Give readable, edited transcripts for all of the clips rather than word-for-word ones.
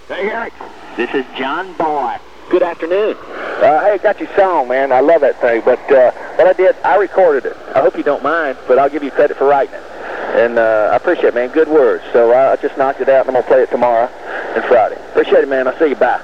Hey, Eric. This is John Boy. Good afternoon. Hey, got your song, man. I love that thing. But what I did, I recorded it. I hope you don't mind, but I'll give you credit for writing it. And I appreciate it, man. Good words. So I just knocked it out, and I'm going to play it tomorrow and Friday. Appreciate it, man. I'll see you. Bye.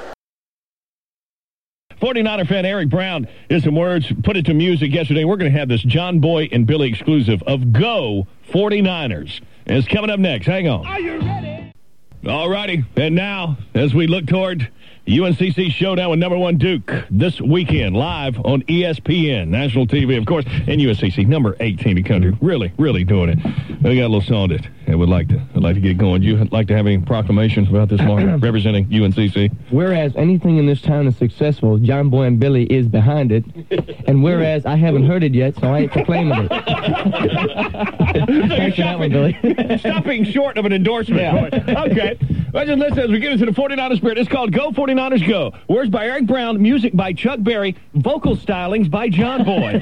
49er fan Eric Brown is some words, put it to music yesterday. We're going to have this John Boy and Billy exclusive of Go 49ers. And it's coming up next. Hang on. Are you ready? All righty. And now, as we look toward UNCC showdown with number 1 Duke this weekend, live on ESPN, national TV, of course, and UNCC, number 18 in the country. Really, really doing it. We got a little song that I would like to get going. You like to have any proclamations about this morning representing UNCC? Whereas anything in this town is successful, John Boy and Billy is behind it. And whereas I haven't heard it yet, so I ain't proclaiming it. Thanks for that one, Billy. Stopping short of an endorsement. Yeah. Okay. Well, just listen as we get into the 49er spirit. It's called Go 49ers Go. Words by Eric Brown, music by Chuck Berry, vocal stylings by John Boy.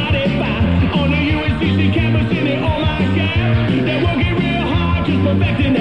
Perfecting